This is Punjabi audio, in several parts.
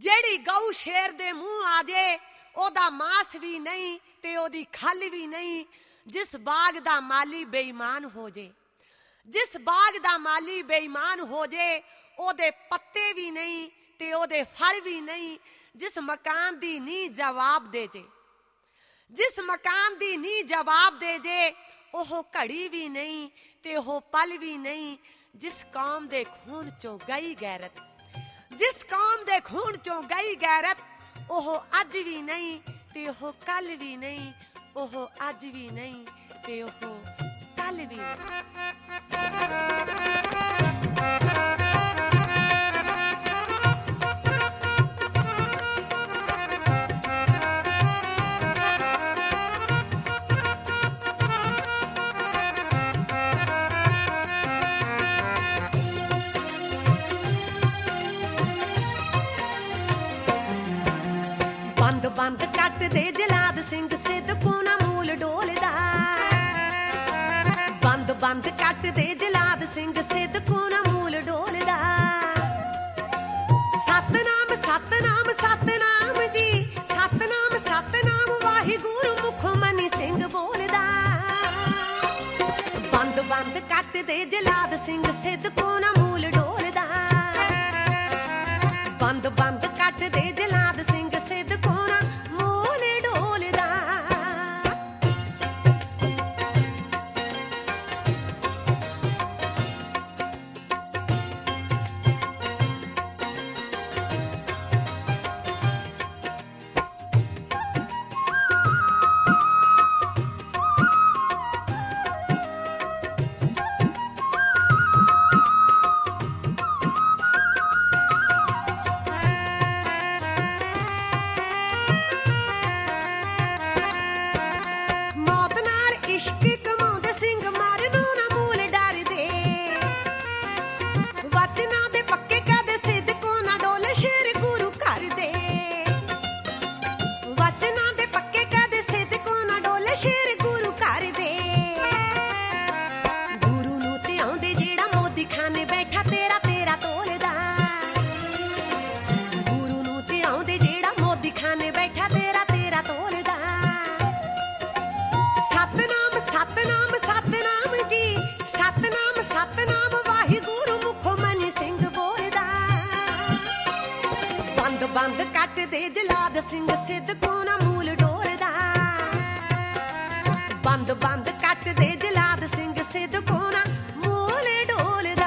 ਜਿਹੜੀ ਗਊ ਸ਼ੇਰ ਦੇ ਮੂੰਹ ਆ ਜੇ ਉਹਦਾ ਮਾਸ ਵੀ ਨਹੀਂ ਤੇ ਉਹਦੀ ਖੱਲ ਵੀ ਨਹੀਂ। ਜਿਸ ਬਾਗ ਦਾ ਮਾਲੀ ਬੇਈਮਾਨ ਹੋ ਜੇ, ਜਿਸ ਬਾਗ ਦਾ ਮਾਲੀ ਬੇਈਮਾਨ ਹੋ ਜੇ, ਉਹਦੇ ਪੱਤੇ ਵੀ ਨਹੀਂ ਤੇ ਉਹਦੇ ਫਲ ਵੀ ਨਹੀਂ। ਜਿਸ ਮਕਾਨ ਦੀ ਨੀਂਹ ਜਵਾਬ ਦੇ ਜੇ, ਜਿਸ ਮਕਾਨ ਦੀ ਨੀਂਹ ਜਵਾਬ ਦੇ ਜੇ, ਉਹ ਘੜੀ ਵੀ ਨਹੀਂ ਤੇ ਉਹ ਪਲ ਵੀ ਨਹੀਂ। ਜਿਸ ਕੌਮ ਦੇ ਖੂਨ ਚੋਂ ਗਈ ਗੈਰਤ, ਜਿਸ ਕੌਮ ਦੇ ਖੂਨ ਚੋਂ ਗਈ ਗੈਰਤ, ਉਹ ਅੱਜ ਵੀ ਨਹੀਂ ਤੇ ਉਹ ਕੱਲ ਵੀ ਨਹੀਂ। ਉਹ ਅੱਜ ਵੀ ਨਹੀਂ ਤੇ ਉਹ ਕੱਲ ਵੀ ਨਹੀਂ। ਬੰਦ ਬੰਦ ਕੱਟ ਦੇ ਜਲਾਦ ਸਿੰਘ ਸਿੱਧਕੂ ਨਾ ਮੂਲ ਡੋਲਦਾ। ਬੰਦ ਬੰਦ ਕੱਟ ਦੇ ਜਲਾਦ ਸਿੰਘ ਸਿੱਧਕੂ ਨਾ ਮੂਲ ਡੋਲਦਾ। ਸਤਨਾਮ ਸਤਨਾਮ ਸਤਨਾਮ ਜੀ, ਸਤਨਾਮ ਸਤਨਾਮ ਵਾਹਿਗੁਰੂ ਮੁਖ ਮਨੀ ਸਿੰਘ ਬੋਲਦਾ। ਬੰਦ ਬੰਦ ਕੱਟ ਦੇ ਜਲਾਦ ਸਿੰਘ ਸਿੱਧਕੂ ਨਾ ਮੂਲ ਡੋਲਦਾ। ਬੰਦ ਬੰਦ ਕੱਟ ਦੇ ਜਲਾਦ ਸਿੰਘ ਸਿੱਧਕੂ ਨਾ ਮੂਲ ਡੋਲਦਾ। ਇਸ਼ਕ ਕਮਾਉਂਦੇ ਸਿੰਘ ਮਾਰਨੋਂ ਨਾ ਮੂਲ ਡਰਦੇ। ਵਚਨਾਂ ਦੇ ਪੱਕੇ ਕਦੇ ਸਿੱਧਕੂ ਨਾ ਡੋਲੇ ਸ਼ੇਰ ਗੁਰੂ ਘਰ ਦੇ। ਵਚਨਾਂ ਦੇ ਪੱਕੇ ਕਦੇ ਸਿੱਧਕੂ ਨਾ ਡੋਲੇ ਸ਼ੇਰ ਗੁਰੂ ਘਰ ਦੇ। ਗੁਰੂ ਨੂੰ ਤੇ ਆਉਂਦੇ ਜਿਹੜਾ ਮੋਦੀ ਖਾਨੇ ਬੈਠਾ ਤੇਰਾ ਤੇਰਾ ਤੋਲਦਾ। ਗੁਰੂ ਨੂੰ ਤੇ ਆਉਂਦੇ ਜਿਹੜਾ ਮੋਦੀ ਖਾਨੇ ਬੈਠਾ ਤੇਰਾ ਤੇਰਾ ਤੋਲਦਾ। ਸਤਨਾਮ ਸਤਨਾਮ ਸਤਨਾਮ ਜੀ, ਸਤਨਾਮ ਸਤਨਾਮ ਵਾਹਿਗੁਰੂ ਮੁਖ ਮਨੀ ਸਿੰਘ ਬੋਲਦਾ। ਬੰਦ ਬੰਦ ਕੱਟ ਦੇ ਜਲਾਦ ਸਿੰਘ ਸਿੱਧਕੂ ਨਾ ਮੂਲ ਡੋਲਦਾ। ਬੰਦ ਬੰਦ ਕੱਟ ਦੇ ਜਲਾਦ ਸਿੰਘ ਸਿੱਧਕੂ ਨਾ ਮੂਲ ਡੋਲਦਾ।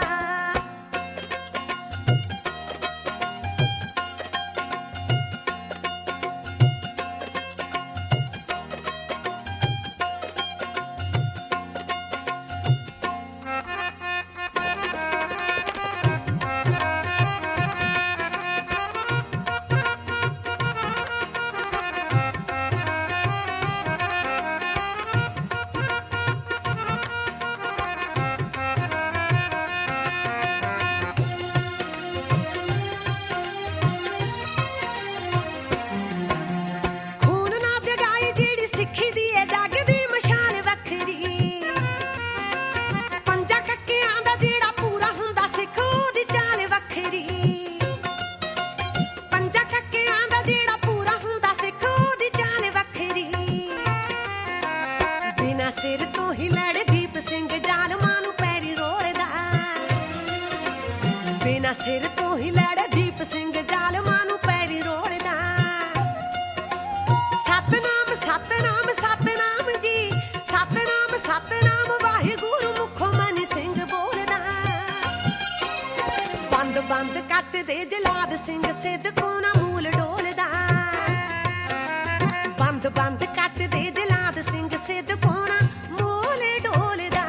ਸਿਰ ਤੋਂ ਹੀ ਲੜ ਦੀਪ ਸਿੰਘ ਜ਼ਾਲਮਾਂ ਨੂੰ ਪੈਰੀ ਰੋੜਦਾ। ਬਿਨਾਂ ਸਿਰ ਤੋਂ ਹੀ ਲੜ ਦੀਪ ਸਿੰਘ ਜ਼ਾਲਮਾਂ ਨੂੰ ਪੈਰੀ ਰੋੜਦਾ। ਸਤਨਾਮ ਸਤਨਾਮ ਸਤਨਾਮ ਜੀ, ਸਤਨਾਮ ਸਤਨਾਮ ਵਾਹਿਗੁਰੂ ਮੁਖ ਮਨੀ ਸਿੰਘ ਬੋਲਦਾ। ਬੰਦ ਬੰਦ ਕੱਟ ਦੇ ਜਲਾਦ ਸਿੰਘ ਸਿੱਧਕੂ ਨਾ ਮੂਲ ਡੋਲਦਾ। ਬੰਦ ਬੰਦ ਕੱਟ ਦੇ ਜਲਾਦ ਸਿੰਘ ਸਿੱਧਕੂ ਨਾ ਮੂਲ ਡੋਲਦਾ।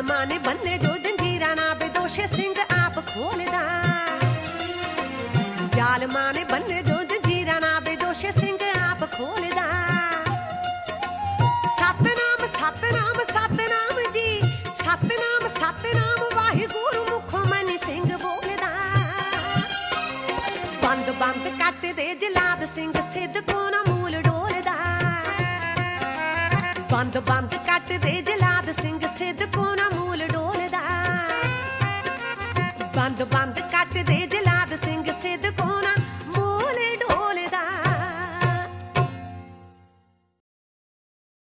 ਜ਼ਾਲਮਾਂ ਨੇ ਬੰਨੇ ਜੋ ਜੰਜੀਰਾਂ ਨਾ ਬੇਦੋਸ਼ੇ ਸਿੰਘ ਆਪ ਖੋਲਦਾ ਜ਼ਾਲਮਾਂ ਨੇ ਬੰਨੇ ਜੋ ਜੰਜੀਰਾਂ ਨਾ ਬੇਦੋਸ਼ੇ ਸਿੰਘ ਆਪ ਖੋਲਦਾ ਸਤਨਾਮ ਸਤਨਾਮ ਸਤਨਾਮ ਜੀ ਸਤਨਾਮ ਸਤਨਾਮ ਵਾਹਿਗੁਰੂ ਮੁਖੋਂ ਮਨੀ ਸਿੰਘ ਬੋਲਦਾ ਬੰਦ ਬੰਦ ਕੱਟ ਦੇ ਜਲਾਦ ਸਿੰਘ ਸਿੱਧਕੋਂ ਨਾ ਮੂਲ ਡੋਲਦਾ ਬੰਦ ਬੰਦ ਕੱਟ ਦੇ ਜਲਾਦ ਸਿੰਘ ਸਿੱਧਕੋਂ ਨਾ ਮੂਲ